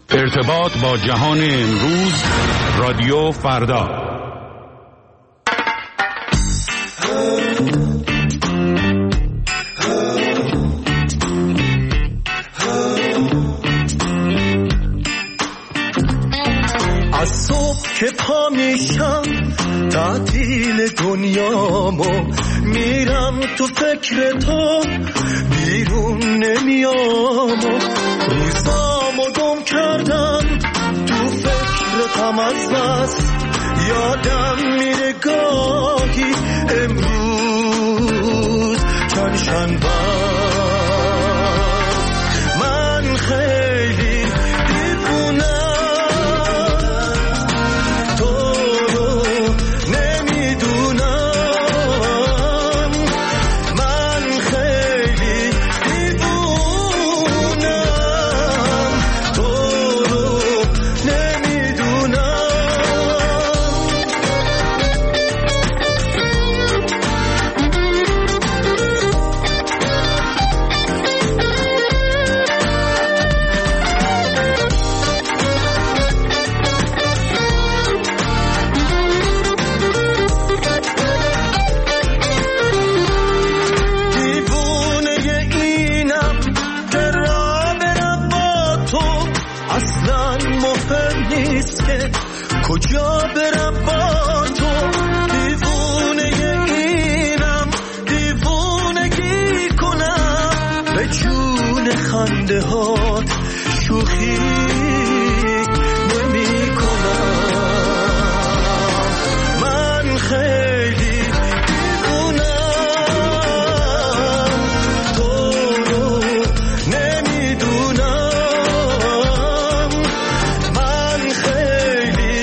ارتباط با جهان امروز، رادیو فردا. از صبح که پا میشم تعطیل دنیامو، میرم تو فکر تو بیرون نمیام، روزامو گم کردم تو فکر غم از بس، یادم میره گاهی امروز چند شنبه من خیلی دیوونم، کجا برم با تو، دیوونه اینم دیوونگی کنم، به جون خنده هات شوخی نمی کنم، من خیلی دیوونم، تو رو نمیدونم، من خیلی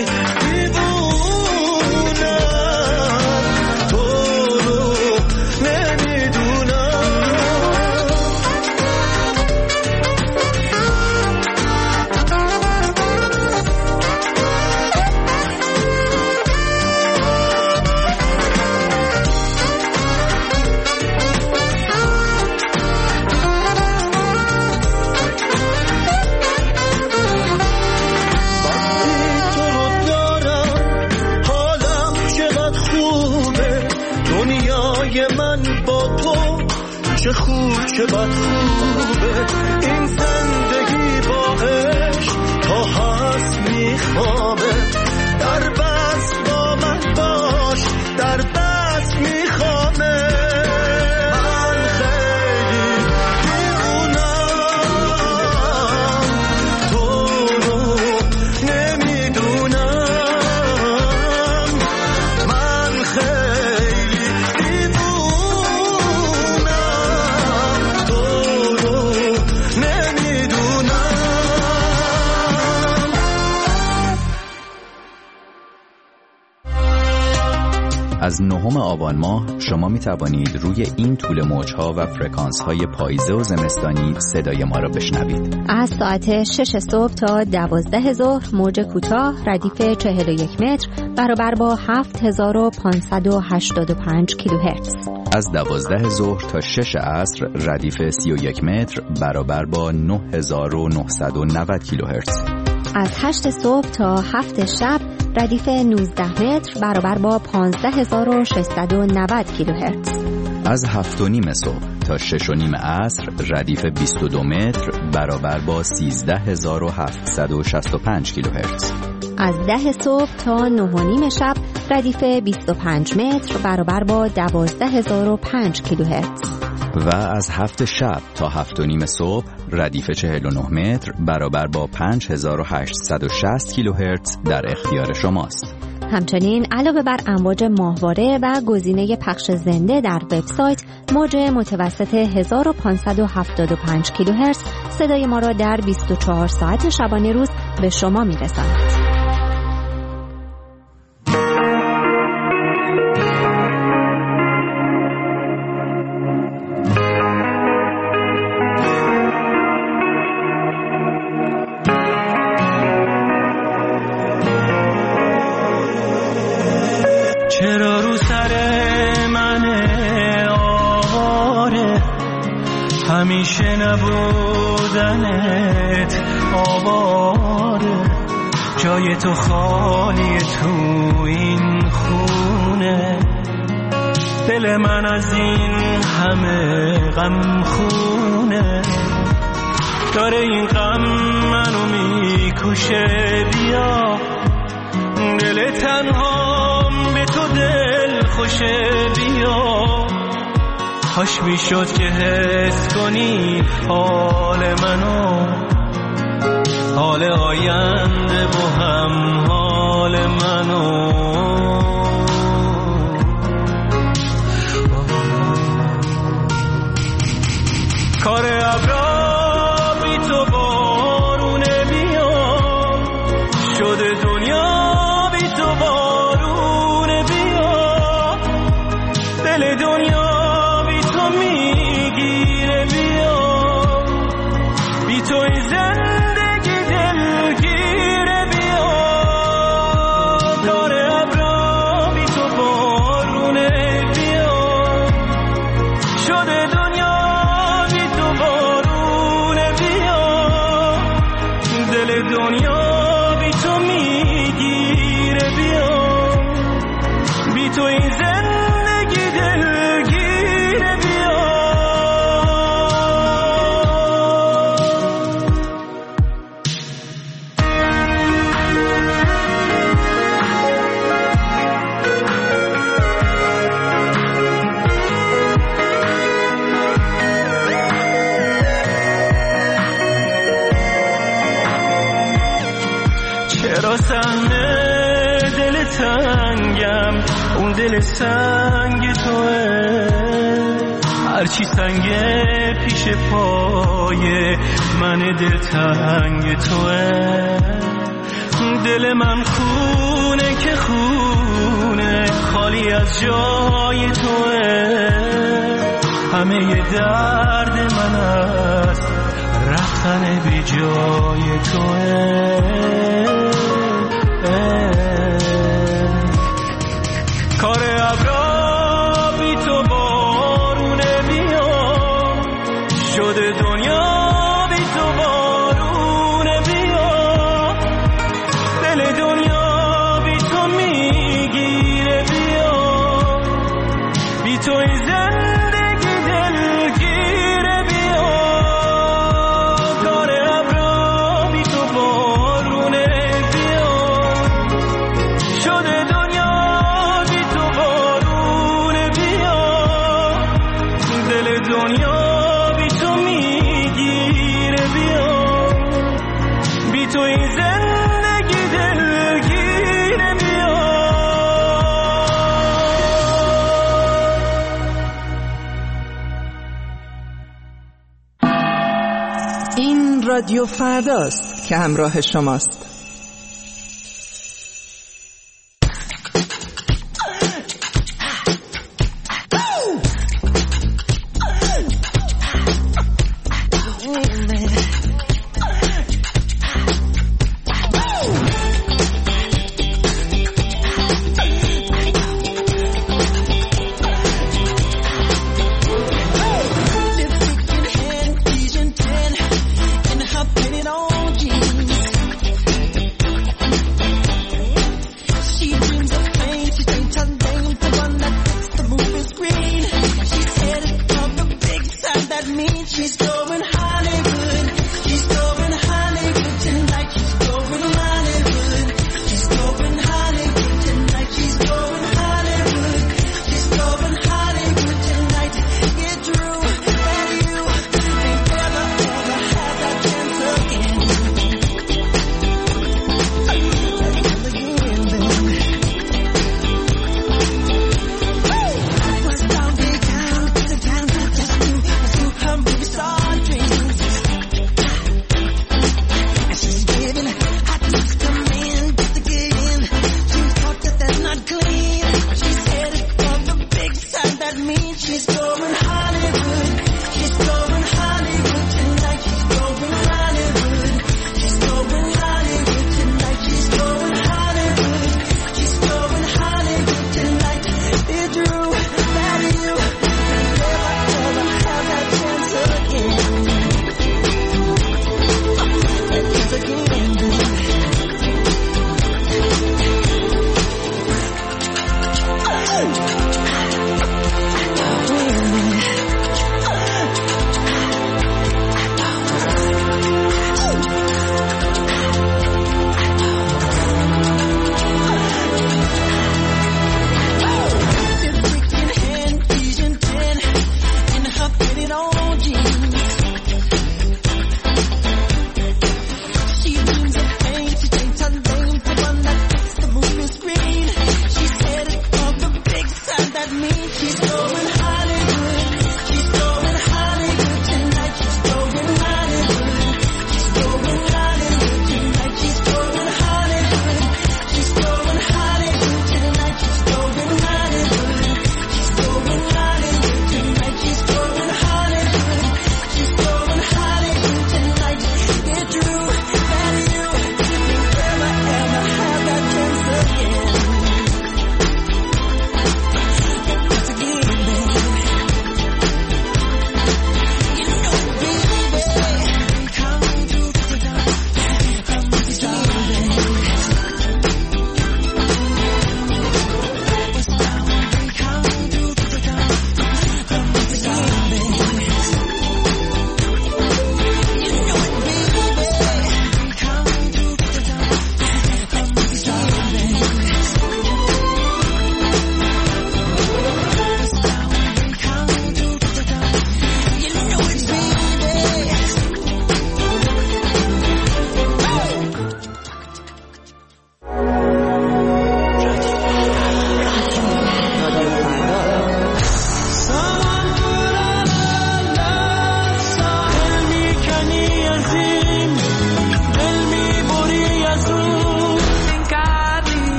چه خوب چه بد خوبه این زندگی با عشق، تا هست میخوابه، در بس با من باش، در بس میخوابه، من خیلی دیوونم، تو رو نمیدونم، من خیلی از 9 آبان ماه شما می توانید روی این طول موج‌ها و فرکانس‌های پاییزه و زمستانی صدای ما را بشنوید. از ساعت 6 صبح تا 12 ظهر موج کوتاه ردیف 41 متر برابر با 7585 کیلوهرتز. از 12 ظهر تا 6 عصر ردیف 31 متر برابر با 9990 کیلوهرتز. از 8 صبح تا 7 شب ردیف 19 متر برابر با 15690 کیلوهرتز. از 7:30 صبح تا 6:30 عصر ردیف 22 متر برابر با 13765 کیلوهرتز. از 10 صبح تا 9:30 شب ردیف 25 متر برابر با 12005 کیلوهرتز. و از 7 شب تا 7:30 صبح ردیف 49 متر برابر با 5860 کیلوهرتز در اختیار شماست. همچنین علاوه بر امواج ماهواره و گزینه پخش زنده در وبسایت، موج متوسط 1575 کیلوهرتز صدای ما را در 24 ساعت شبانه روز به شما می‌رساند. چرا رو سر من آواره همیشه نبودنت آواره، جای تو خالی تو این خونه، دل من از این همه غم خونه، داره این غم منو میکشه. بیا دل تنهام به تو دل خوشه، بیا کاش میشد که حس کنی حال منو، حال آینده با هم حال منو. کار ابرا بی تو بارونه، بیا شده دنیا بی تو بارونه، بیا دل دنیا بی تو میگیره، بیا بی تو این زندگی دلگیره، بیا کار ابرا بی تو بارونه، بیا شده دنیا بی تو بارونه، بیا دل دنیا بی تو میگیره، بیا بی تو این زندگی دلگیره، بیا. چرا سهمه دل تنگم، اون دل سنگ توه، هرچی سنگه پیش پای من دل تنگ توه. دل من خونه که خونه خالی از جای توه، همه ی درد من است رفتن بی جای توه. کار ابرا بی تو بارونه، بیا شده دنیا بی تو بارونه، بیا دل دنیا بی تو میگیره، بیا بی تو این زندگی دلگیره، بیا کار ابرا بی تو بارونه، بیا شده دنیا بی تو بارونه، بیا دل دنیا بی تو میگیره، بیا بی تو این زندگی دلگیره، بیا. این رادیو فرداست که همراه شماست.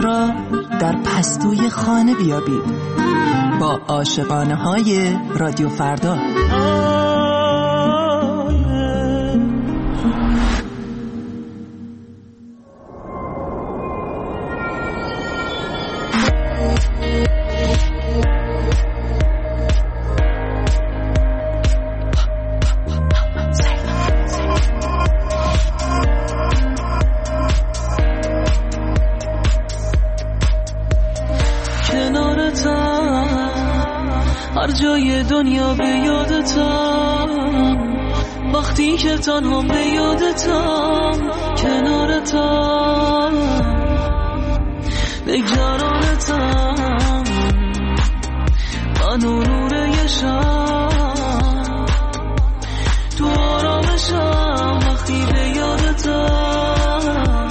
را در پستوی خانه بیابید با عاشقانه های رادیو فردا. هر جای دنیا به یادتم، وقتی که تنها به یادتم، کنارتم، نگرانتم، من و نور یه شب تو آرامشم، وقتی به یادتم،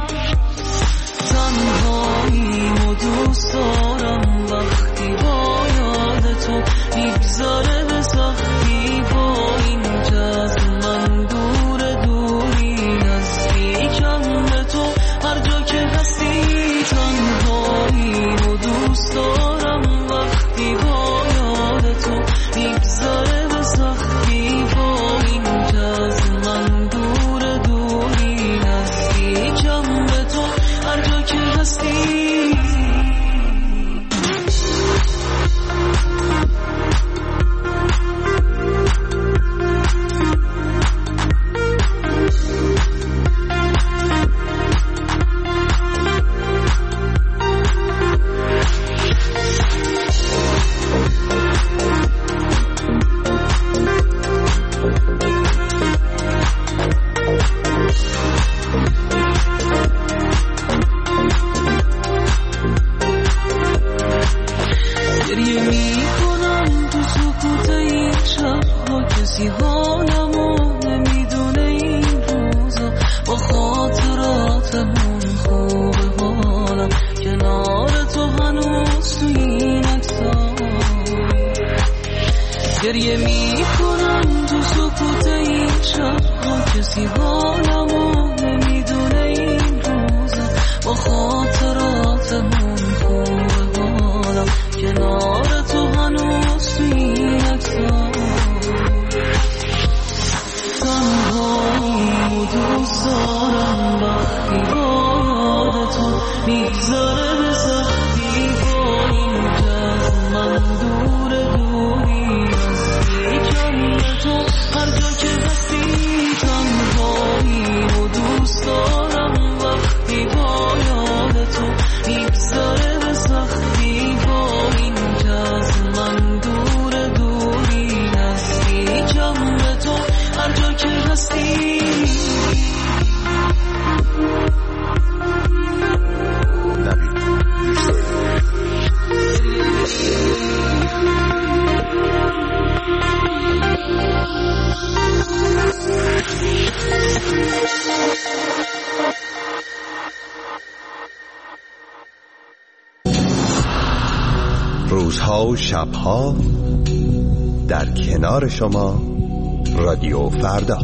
تنهاییم و دوست دارم، وقتی با تو میگذاره به سختی، با این که از من دوری نزدیکم به تو، هر جا که هستی تنهایی و دوست دارم، وقتی با یاد تو میگذاره به سختی، با این که از من دوری نزدیکم به تو، هر جا که هستی. گریه می کنم تو سکوت این شب ها، کسی حالمو نمیدونه این روزا، با خاطراتمون خوبه حالم، کنار تو هنوز تو این عکس‌ها، تنهایی و دوست دارم، وقتی با یاد تو میگذاره به سختی، با این که از من دوری تو، هر جا که هستی تنهایی و دوست دارم، وقتی با یاد تو میگذاره به سختی، با این که از من دوری نزدیکم به تو، هر جا که هستی. روزها و شبها در کنار شما، رادیو فردا.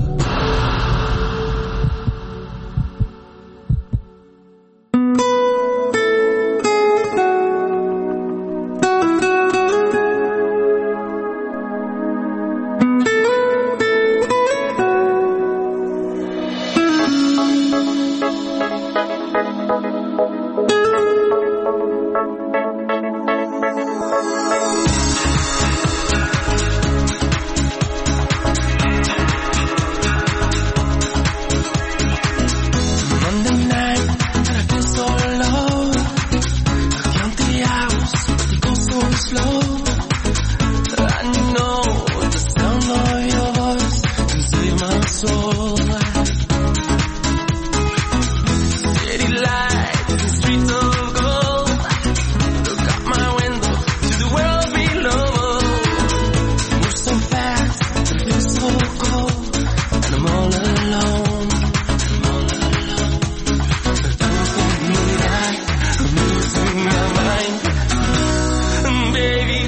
Baby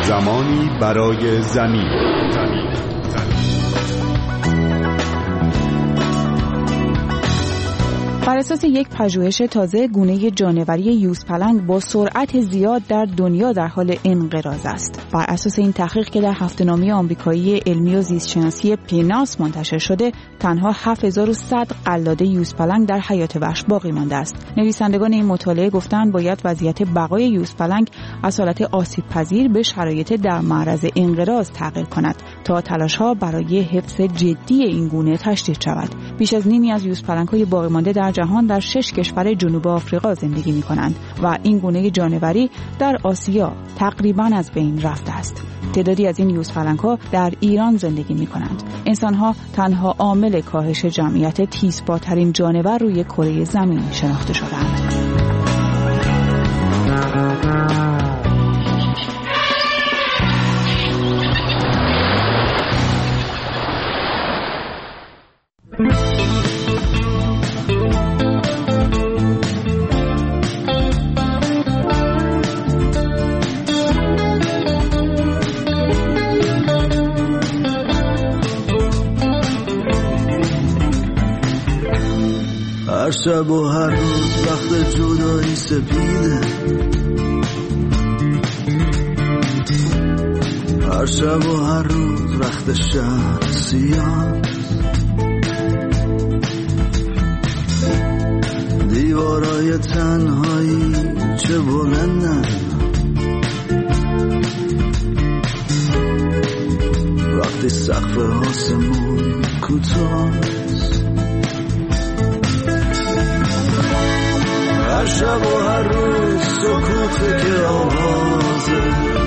زمانی برای زمین. بر اساس یک پژوهش تازه، گونه جانوری یوزپلنگ با سرعت زیاد در دنیا در حال انقراض است. بر اساس این تحقیق که در هفته‌نامه آمریکایی علمی و زیستشناسی پیناس منتشر شده، تنها 7100 قلاده یوزپلنگ در حیات وحش باقی مانده است. نویسندگان این مطالعه گفتند باید وضعیت بقای یوزپلنگ از حالت آسیب‌پذیر به شرایط در معرض انقراض تغییر کند تا تلاش‌ها برای حفظ جدی این گونه تشدید شود. بیش از نیمی از یوزپلنگ‌های باقی مانده در جهان در 6 کشور جنوب آفریقا زندگی می‌کنند و این گونه جانوری در آسیا تقریباً از بین رفته است. تعدادی از این یوزپلنگ‌ها در ایران زندگی می‌کنند. انسان‌ها تنها عامل کاهش جمعیت تیزپاترین جانور روی کره زمین شناخته شدند. هر شب و هر روز وقت جدایی سپیده، هر شب و هر روز وقت شهر سیاه، دیوارای تنهایی چه بلندن، وقتی سقف آسمون کوتاه، هر شب و هر روز سکوته که آوازه،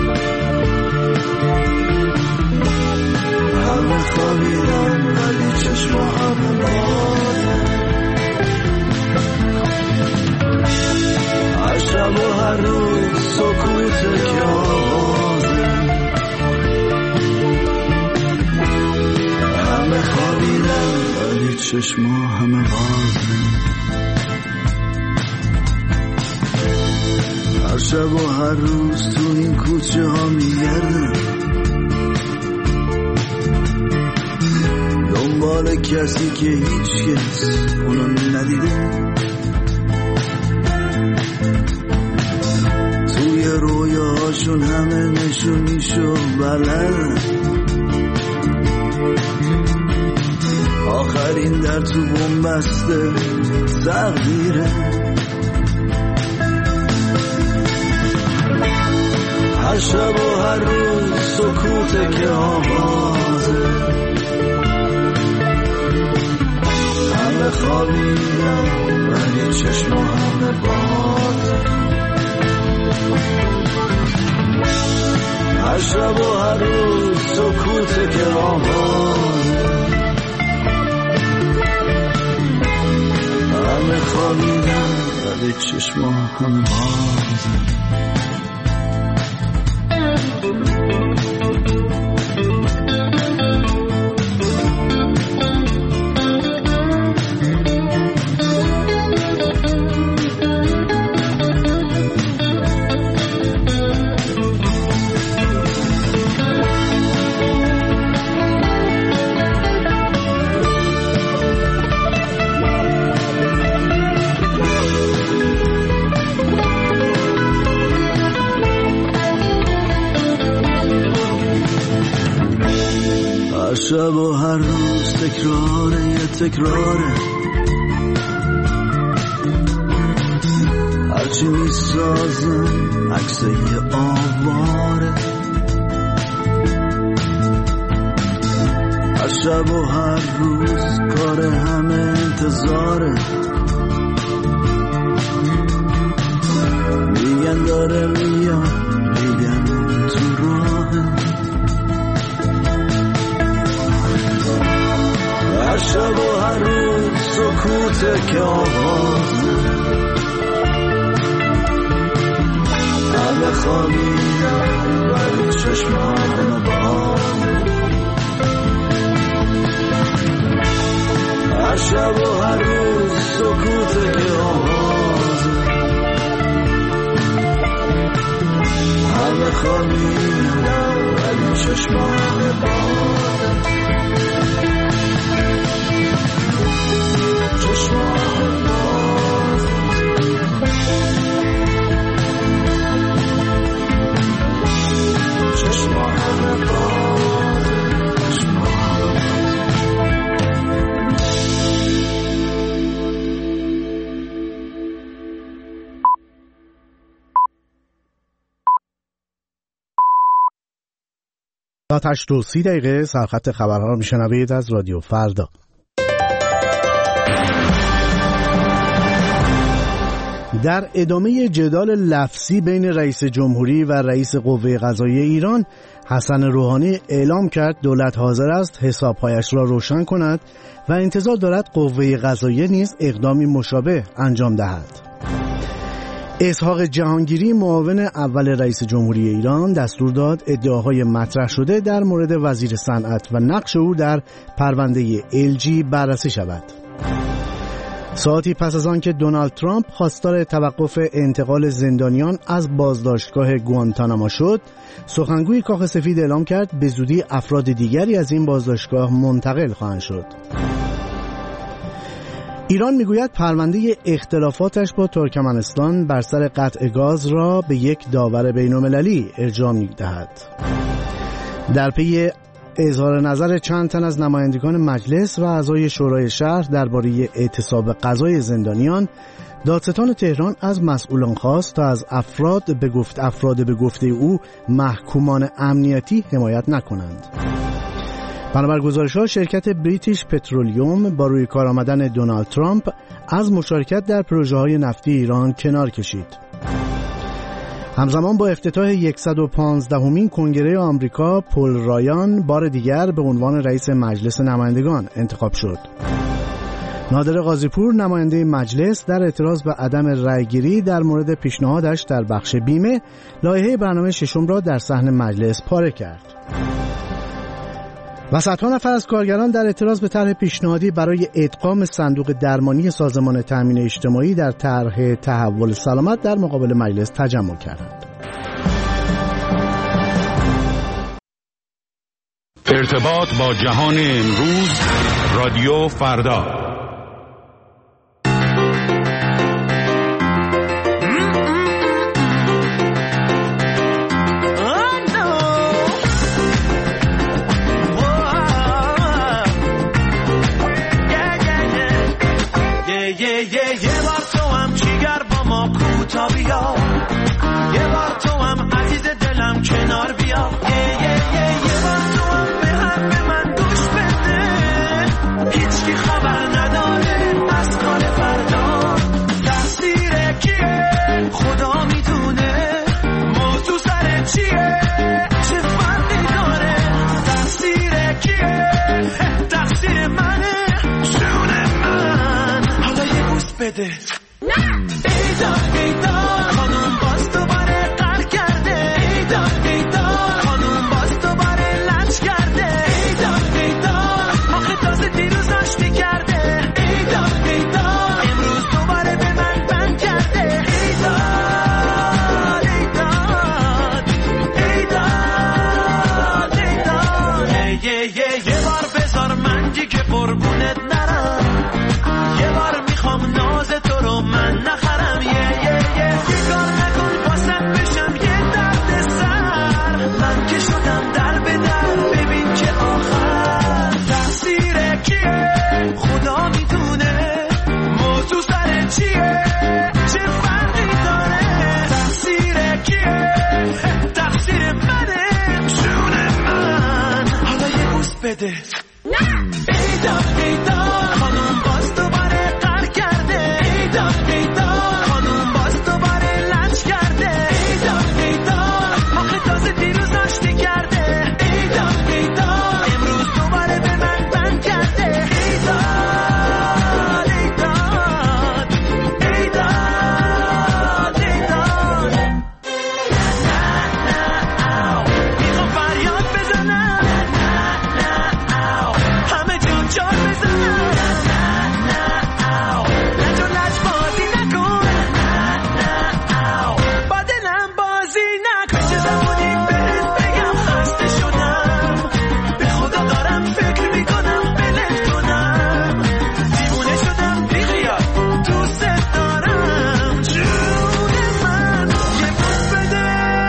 همه خوابیدن ولی چشما همه بازه، هر شب و هر روز سکوته که آوازه، همه خوابیدن ولی چشما همه بازه، هر شب و هر روز تو این کوچه ها میگردم دنبال کسی که هیچ کس اونو ندیده، توی رویاهاشون همه نشونیشو بلدن، آخرین در تو بنبسته تقدیره، هر شب و هر روز سکوته که آوازه، همه خوابیدن ولی چشم همه بازه، هر شب و هر روز سکوته که آوازه، همه خوابیدن ولی چشم همه بازه. هر شب و هر روز تکراره یه تکراره، هرچی میسازم عکس یه آواره، هر شب و هر روز کار همه انتظاره، میگن داره میاد میگن تو راهه، هر شب و هر روز سکوته که آوازه، همه خوابیدن ولی چشم همه بازه، هر شب و هر روز سکوته که آوازه، همه خوابیدن 8:30 سرخط خبرها رو میشنوید از رادیو فردا. در ادامه جدال لفظی بین رئیس جمهوری و رئیس قوه قضاییه ایران، حسن روحانی اعلام کرد دولت حاضر است حسابهایش را روشن کند و انتظار دارد قوه قضاییه نیز اقدامی مشابه انجام دهد. اسحاق جهانگیری معاون اول رئیس جمهوری ایران دستور داد ادعاهای مطرح شده در مورد وزیر صنعت و نقش او در پرونده LG بررسی شود. ساعتی پس از آنکه دونالد ترامپ خواستار توقف انتقال زندانیان از بازداشتگاه گوانتاناما شد، سخنگوی کاخ سفید اعلام کرد به زودی افراد دیگری از این بازداشتگاه منتقل خواهند شد. ایران میگوید پرونده اختلافاتش با ترکمنستان بر سر قطع گاز را به یک داور بین‌المللی ارجاع می‌دهد. در پی اظهار نظر چند تن از نمایندگان مجلس و اعضای شورای شهر درباره اعتصاب غذای زندانیان، دادستان تهران از مسئولان خواست تا از افراد به گفته او محکومان امنیتی حمایت نکنند. بنابر گزارش‌ها شرکت بریتیش پترولیوم با روی کار آمدن دونالد ترامپ از مشارکت در پروژه‌های نفتی ایران کنار کشید. همزمان با افتتاح 115مین کنگره آمریکا، پل رایان بار دیگر به عنوان رئیس مجلس نمایندگان انتخاب شد. نادر قاضی‌پور نماینده مجلس در اعتراض به عدم رأیگیری در مورد پیشنهادش در بخش بیمه، لایحه برنامه ششم را در صحن مجلس پاره کرد. و صدها نفر از کارگران در اعتراض به طرح پیشنهادی برای ادغام صندوق درمانی سازمان تامین اجتماعی در طرح تحول سلامت در مقابل مجلس تجمع کردند. ارتباط با جهان امروز، رادیو فردا. یه بار تو هم جیگر با ما کوتا بیا، یه بار تو هم عزیز دلم کنار بیا، یه بار تو هم به حرف من گوش بده، هیچکی خبر نداره از کار فردا. تقصیر کیه خدا میدونه، موضوع سر چیه چه فرقی داره. تقصیر کیه؟ تقصیر منه، بده. ایدا ایدا خانوم باز دوباره قهر کرده، ایدا ایدا خانوم باز دوباره لنج کرده، ایدا ایدا آخه تازه دیروز آشتی کرده، ایدا ایدا امروز دوباره به من بند کرده، ایدا ایدا ایدا ایدا یه بار بذار من دیگه قربونت نرم، یه بار میخوام ناز تو رو من نخرم، بیکار نکن واسم بشم یه درد سر، من که شدم در به در ببین که آخر. تقصیر کیه خدا میدونه، موضوع سر چیه چه فرقی داره. تقصیر کیه؟ تقصیر منه، جون من. حالا یه بوس بده. ایدا ایدا خانوم باز دوباره قهر کرده، ایدا ایدا خانوم باز دوباره لنج کرده، ایدا ایدا آخه تازه دیروز آشتی کرده، ایدا ایدا امروز دوباره به من بند کرده، ایدا ایدا ایدا ایدا میخوام فریاد بزنم، همه جا جار بزنم، لج و لج بازی نکن، با دلم بازی نکن. چه زمانی بهت بگم خسته شدم، به خدا دارم فکر میکنم بلت کنم، دیوونه شدم بیخیال دوست دارم، جون من یه بوس بده.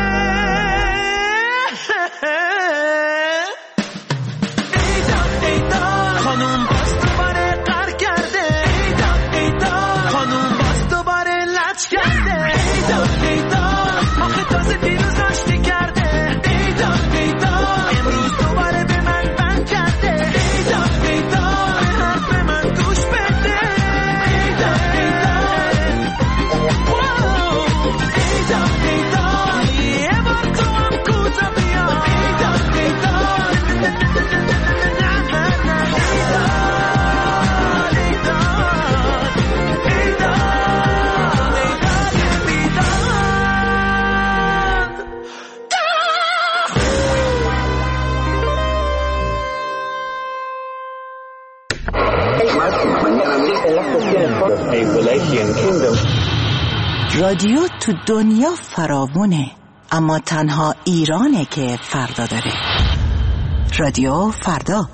ایدا ایدا خانوم باز دوباره قهر کرده، ایدا ایدا خانوم باز دوباره لج کرده، ایدا ایدا آخه تازه دیروز آشتی کرده، ایدا ایدا امروز رادیو تو دنیا فراوونه، اما تنها ایرانه که فردا داره. رادیو فردا.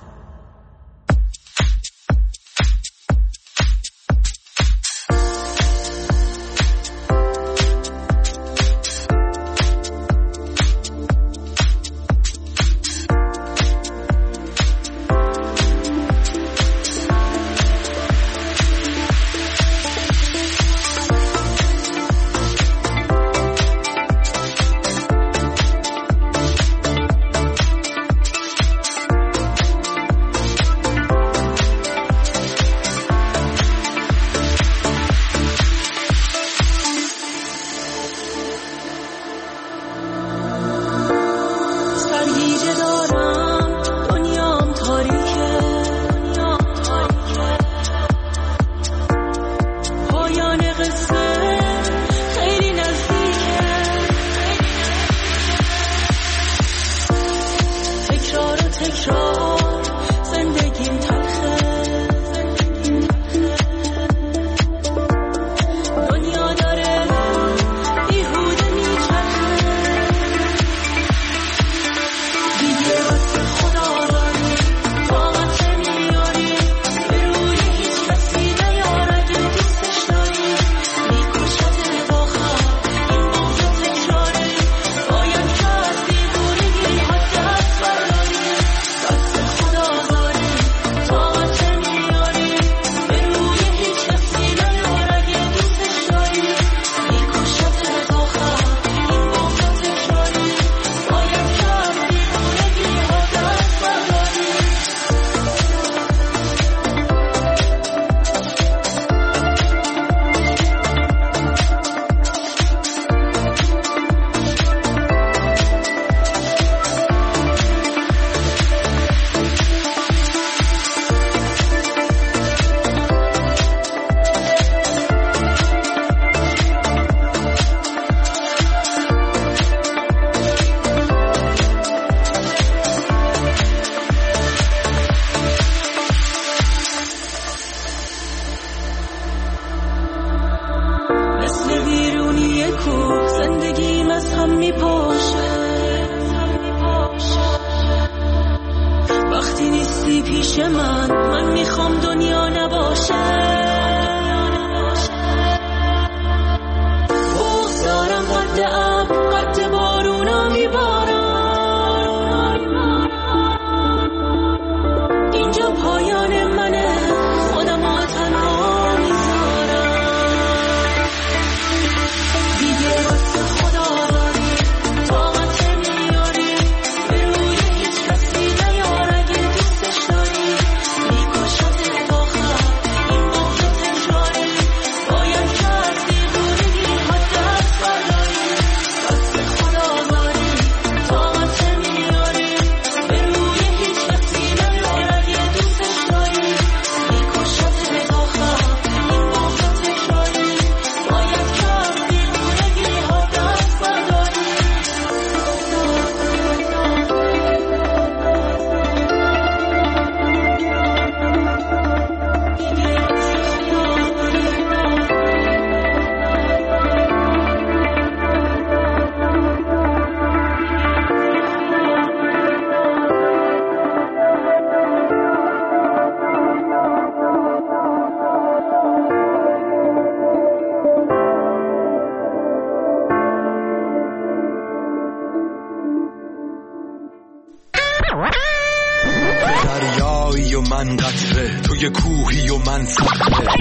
دریایی و من قطره، توی کوهی و من صخره.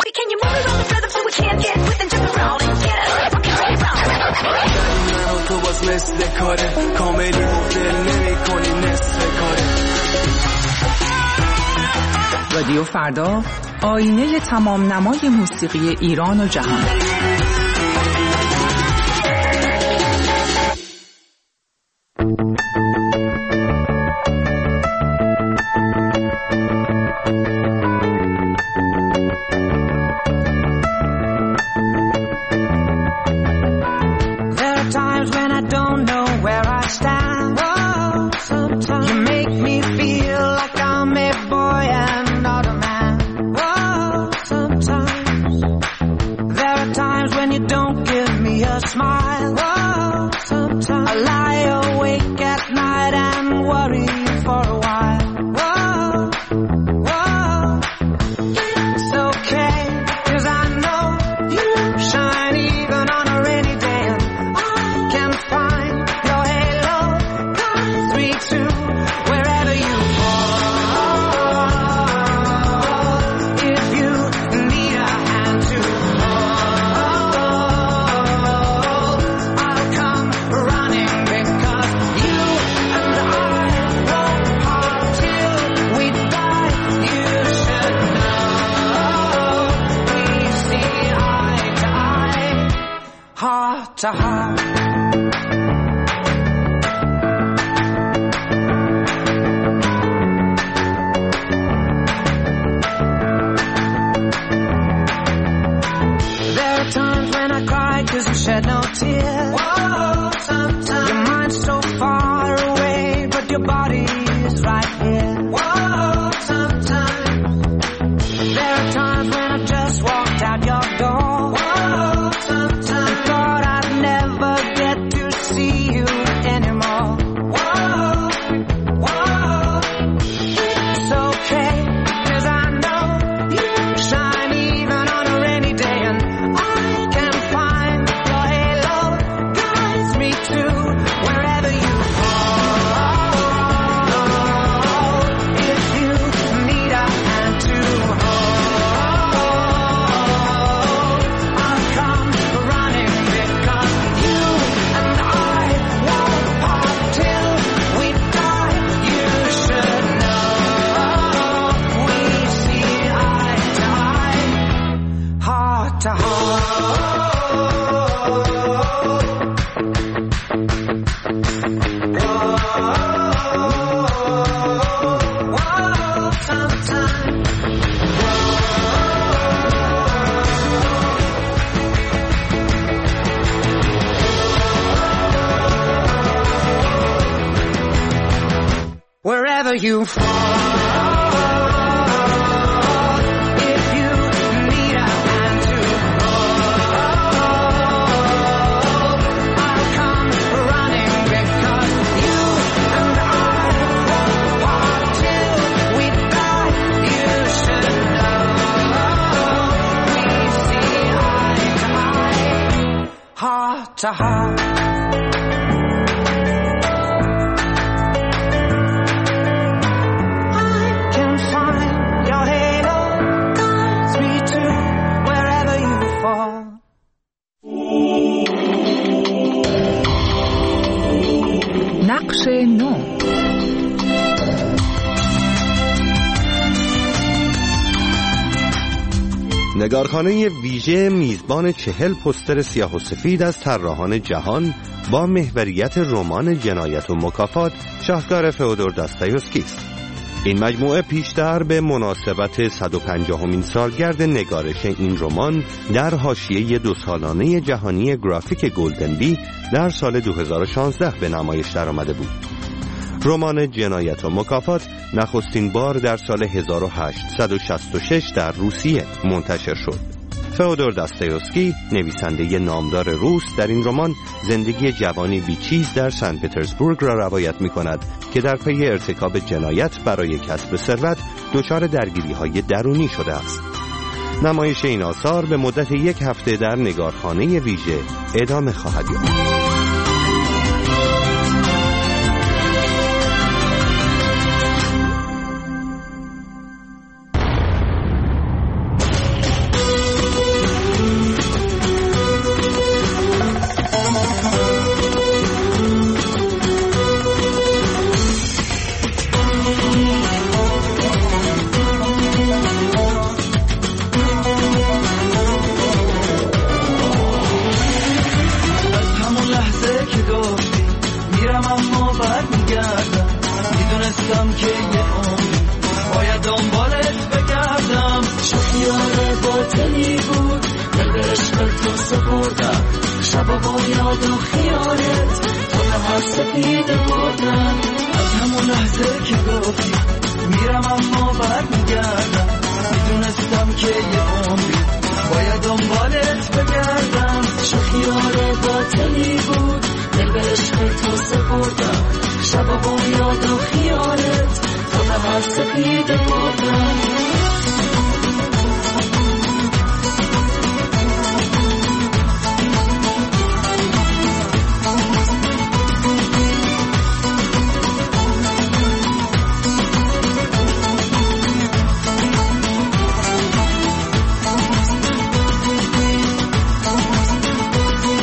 من و تو باز مثل کاره، کاملی دل نمی کنی نصف کاره. رادیو فردا، آینه تمام نمای موسیقی ایران و جهان. Sometimes to heart. There are times when I cry 'cause you shed no tears. Whoa, sometimes your mind's so far away, but your body is right here. Whoa, sometimes there are times when I just walked out your door. Whoa, sometimes I thought I'd never get to see you anymore. Whoa, whoa, it's okay, 'cause I know you shine even on a rainy day, and I can find your halo guides me to wherever you fall. If you need a hand to hold, I'll come running, because you and I won't part till we die. You should know we see eye to eye, heart to heart. Wherever you fall, if you need a hand to hold, I'll come running, because you and I won't part till we die. You should know we see eye to eye, heart to heart. نقش نو. نگارخانه ویژه میزبان 40 پوستر سیاه و سفید از طراحان جهان با محوریت رمان جنایت و مکافات شاهکار فئودور داستایوسکی است. این مجموعه پیشتر به مناسبت 150مین سالگرد نگارش این رمان در حاشیه 2 سالانه جهانی گرافیک گلدن بی در سال 2016 به نمایش درآمده بود. رمان جنایت و مکافات نخستین بار در سال 1866 در روسیه منتشر شد. فئودور داستایوسکی، نویسنده نامدار روس، در این رمان زندگی جوانی بیچیز در سن پترزبورگ را روایت می‌کند که در پی ارتکاب جنایت برای کسب ثروت دچار درگیری‌های درونی شده است. نمایش این آثار به مدت 1 هفته در نگارخانه ویژه ادامه خواهد یافت.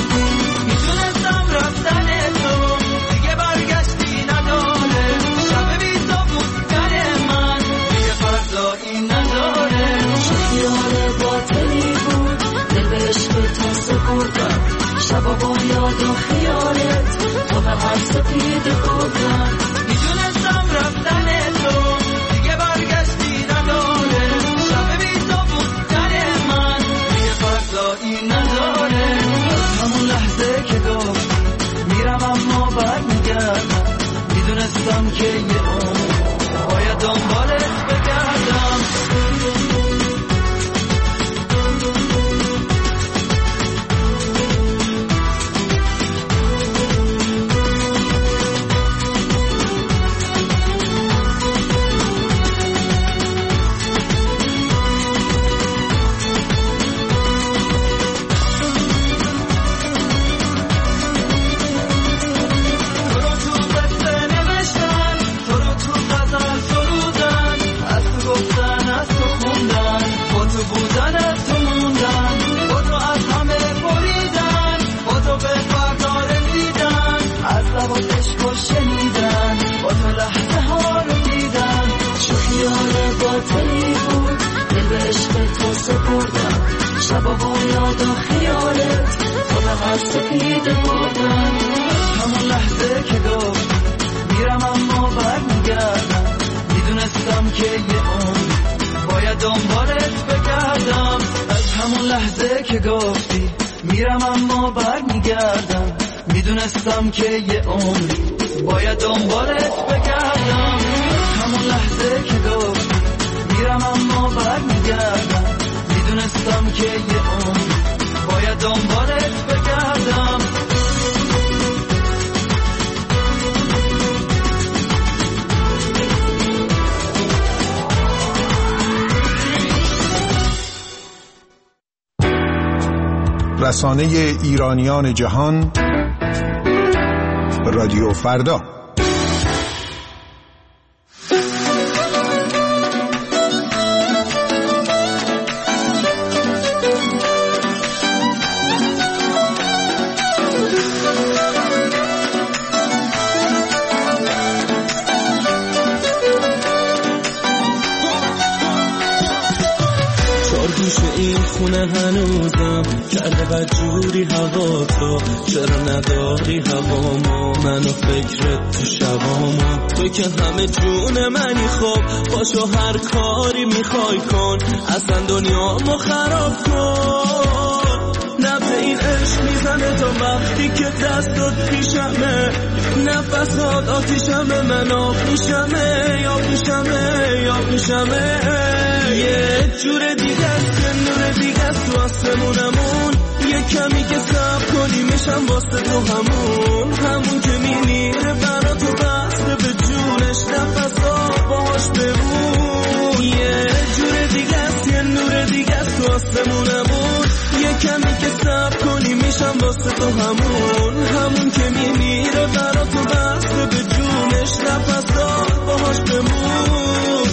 میتونستم رفتن تو دیگه برگشتی نداره، شب سفید بودن میدونستم رفتن تو دیگه برگشتی نداره شب بی تو بودن من دیگه فردایی نداره از همون لحظه که گفت میرم اما برمیگردم میدونستم که یه عمر باید دنبالت بگردم سفید بودن همون لحظه که گفت میرم اما برمیگردم میدونستم که یه عمر باید دنبالت بگردم از همون لحظه که گفتی میرم اما برمیگردم میدونستم که یه عمر باید دنبالت بگردم همون لحظه که گفتی میرم اما برمیگردم میدونستم که یه عمر باید دنبالت بگردم رسانه ایرانیان جهان رادیو فردا. هنوزم کرده بدجوری هوا تو چرا نداری هوامو منو فکرت تو شبامو تو که همه جون منی خب باشو هر کاری میخوای کن اصلا دنیامو خراب کن نبض این عشق میزنه تا وقتی که دستت پیشمه نفسات آتیشمه من آب میشمه یا میشمه یه جور دیگه است یه نور دیگه است تو آسمونمون یه کمی که صبر کنی میشم واسه تو همون که میمیره برا تو بسته به جونش نفسات باهاش بمون یه جور دیگه است یه نور دیگه است تو آسمونمون یه کمی که صبر کنی میشم واسه تو همون که میمیره برا تو بسته به جونش نفسات باهاش بمون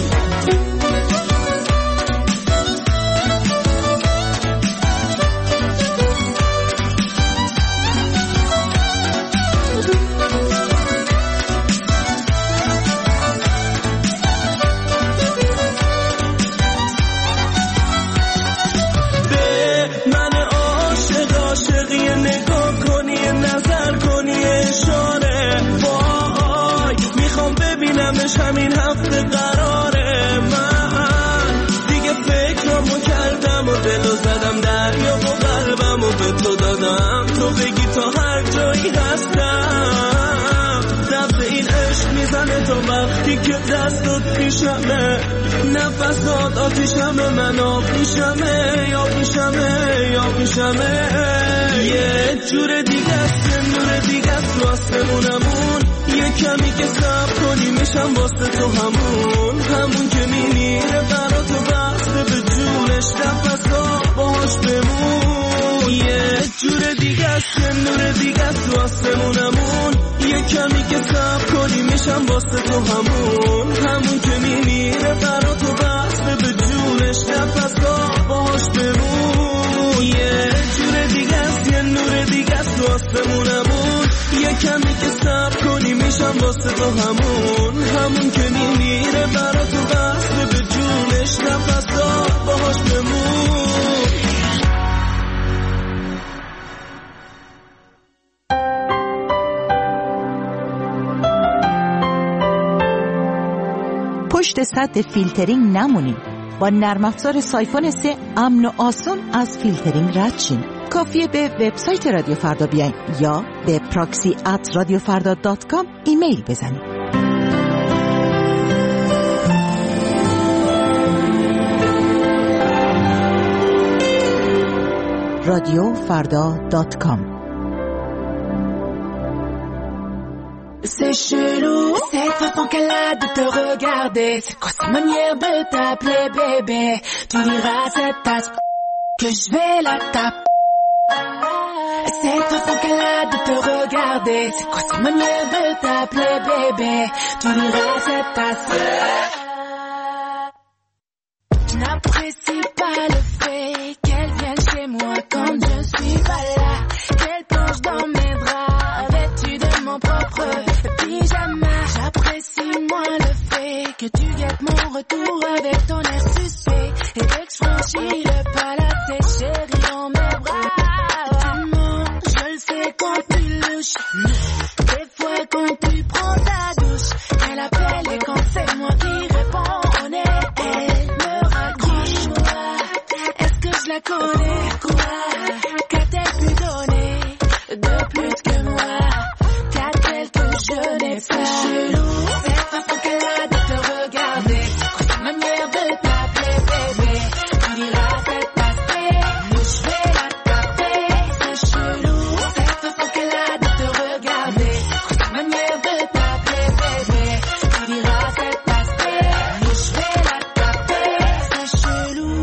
همین هفته قراره من دیگه فکرامو کردم و دلو زدم دریا و قلبمو به تو دادم تو بگی تا هر جایی هستم نبض این عشق میزنه تا وقتی که دستت پیشمه نفسات آتیشمه من آب میشمه یا میشمه یه جور دیگه است یه نور دیگه است تو آسمونمون یه کمی که صبر کنی میشم واسه تو همون که میمیره برا تو بسته به جونش نفسات باهاش بمون یه جور دیگه است یه نور دیگه است تو آسمونمون یه کمی که صبر کنی میشم واسه تو همون که میمیره برا تو بسته به جونش نفسات باهاش بمون یه جور دیگه است یه نور دیگه است تو آسمونمون یه کمی که صبر کنی میشم واسه تو همون که میمیره برا تو بسته به جونش نفسات باهاش بمون پشت سد فیلترینگ نمونین. با نرم افزار سایفون 3 امن و آسان از فیلترینگ رد شین. کافیه به وبسایت رادیو فردا بیاین یا به proxy@radiofarda.com ایمیل بزنید. radiofarda.com. C'est chelou, cette façon qu'elle a de te regarder. C'est quoi cette manière de t'appeler bébé? Tu diras à cette tasse que je vais la taper. Cette façon qu'elle a de te regarder. C'est quoi cette manière de t'appeler bébé? Tu diras à cette tasse. Je n'apprécie pas le fait qu'elle vienne chez moi quand je suis pas là. Qu'elle plonge dans mes draps vêtue de mon propre pyjama. J'apprécie moins le fait que tu guettes mon retour avec ton air suspect. Et dès que je franchis le pas là, c'est chéri dans mes bras. Tu mens, je le sais quand tu louches. Des fois quand tu prends ta douche, elle appelle et quand c'est moi qui réponds, elle me raccroche. Est-ce que je la connais? Quoi? Qu'a-t-elle pu donner de plus que moi? Qu'a-t-elle que je n'ai pas? C'est chelou, cette façon qu'elle a de te regarder. Cette manière de t'appeler bébé. Tu diras cette aspect, je vais la taper. C'est chelou, cette façon qu'elle a de te regarder. Cette manière de t'appeler bébé. Tu diras cette aspect, je vais la taper. C'est chelou.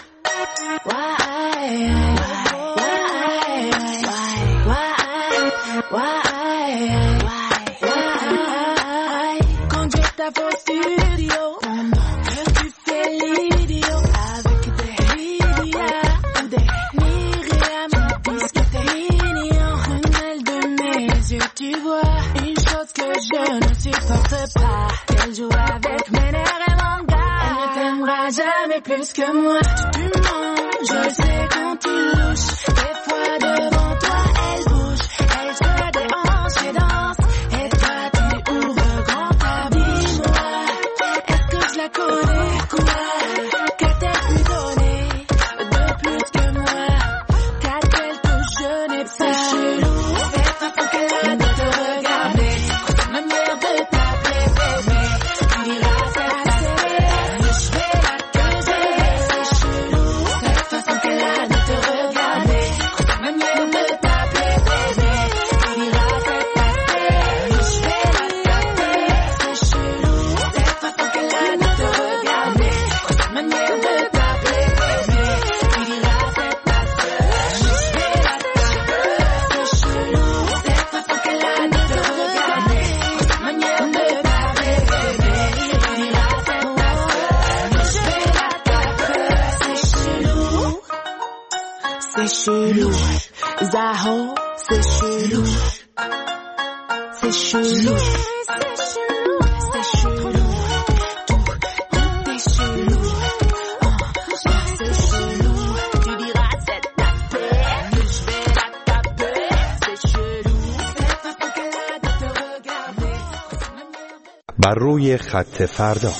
Quand je tape au studio, que tu fais l'idiot avec des Lydia ou des Myriam, puisque t'es mignon, ruelle de mes yeux, tu vois une chose que je ne supporte pas, qu'elle joue avec mes nerfs et mon gars. Elle ne t'aimera jamais plus que moi. Tu mens, je sais quand tu louches. Des fois devant toi elle bouge, elle se déhanche et danse. Et toi tu ouvres grand ta bouche. Est-ce que je la connais? Quoi? Qu'a-t-elle pu donner de plus que moi? Qu'a-t-elle que je n'ai pas? C'est chelou, cette façon qu'elle a de te regarder. Cette manière de t'appeler bébé. Tu diras cette aspect, je vais la causer. C'est chelou, cette façon qu'elle a de te regarder. Cette manière de t'appeler bébé. Tu diras cette aspect, je vais la taper. C'est chelou, cette façon qu'elle a de te regarder. Cette manière de t'appeler bébé. Tu diras cette aspect, je vais la taper. C'est chelou, cette façon qu'elle a de te regarder. Cette manière de t'appeler bébé. Tu diras cette aspect, je vais la taper. C'est chelou. C'est chelou, Zaho, c'est chelou. C'est chelou, c'est chelou, c'est chelou. Tout est chelou. C'est chelou, tu diras cette affaire, je vais la taper. C'est chelou, cette façon qu'elle a de te regarder. بر روی خط فردا.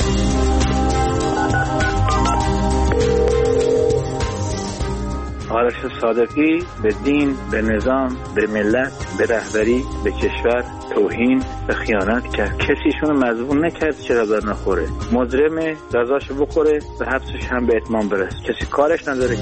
آرش صادقی به دین، به نظام، به ملت، به رهبری، به کشور توهین و خیانت کرد. کسیشون مظلوم نکرد چرا بر نخوره، مجرم جزاشو بخوره و حبسش هم به اتمام برسه. کسی کارش نداره.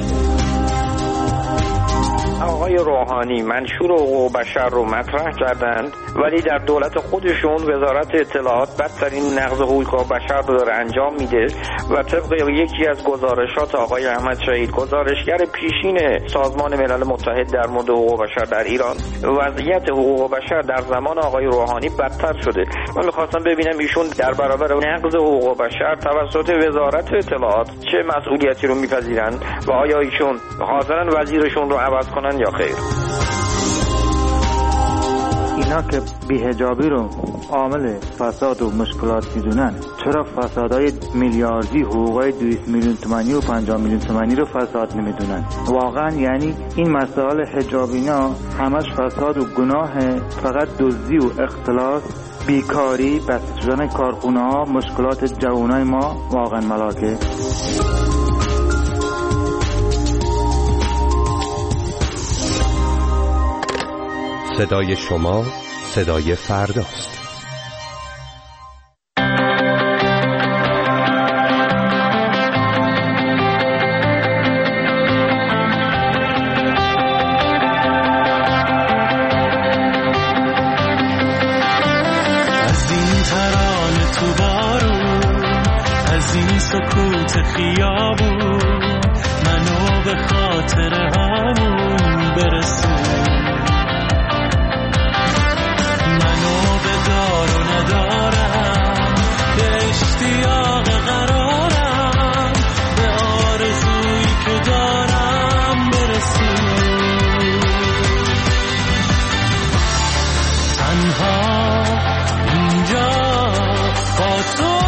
آقای روحانی منشور حقوق بشر رو مطرح کردند ولی در دولت خودشون وزارت اطلاعات بدترین نقض حقوق بشر رو داره انجام میده و طبق یکی از گزارشات آقای احمد شهید گزارشگر پیشین سازمان ملل متحد در مورد حقوق بشر در ایران، وضعیت حقوق بشر در زمان آقای روحانی بدتر شده. من می‌خواستم ببینم ایشون در برابر نقض حقوق بشر توسط وزارت اطلاعات چه مسئولیتی رو میپذیرن و آیا ایشون حاضرن وزیرشون رو عوض کنن یا خیر. اینا که بی‌حجابی رو عامل فساد و مشکلات میدونن، چرا فسادهای میلیاردی حقوقای 200 میلیون تومانی و 50 میلیون تومانی رو فساد نمیدونن؟ واقعا یعنی این مسائل حجابینا همش فساد و گناه، فقط دزدی و اختلاس بیکاری، بسته شدن کارخونه ها، مشکلات جوانای ما واقعا ملاکه. صدای شما صدای فرداست. سکوت خیابون منو به خاطر همون برسون، منو به دار و ندارم، به اشتیاق قرارم، به آرزویی که دارم برسون. تنها اینجا با تو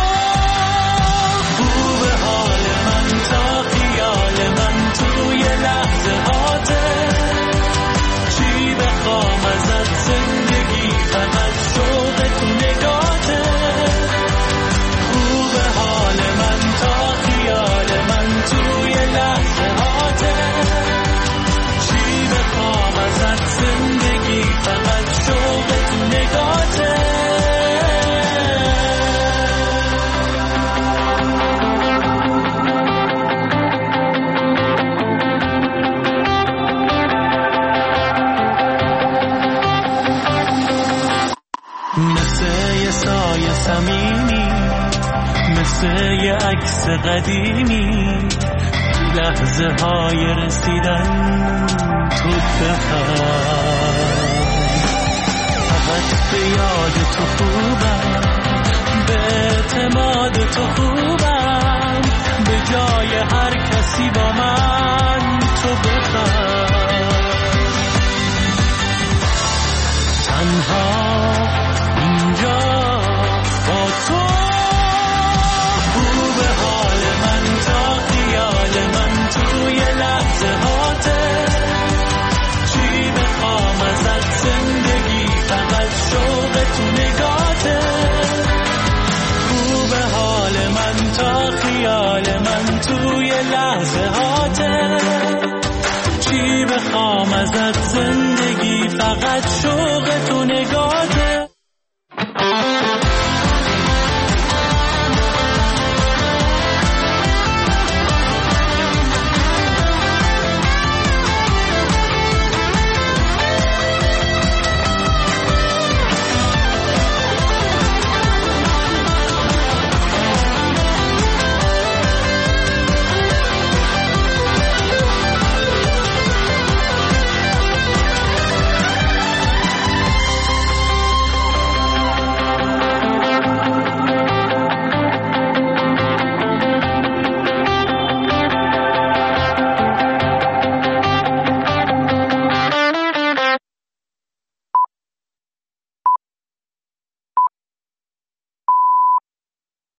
یه عکس قدیمی، لحظه های رسیدن تو بخواه، فقط به یاد تو خوبم، به اعتماد تو خوبم، به جای هر کسی با من تو بخواه. تنها اینجا با تو توی لحظه هاته، چی بخوام ازت زندگی، فقط شوق تو نگاته، خوب حال من تا خیال من توی لحظه هاته، چی بخوام ازت زندگی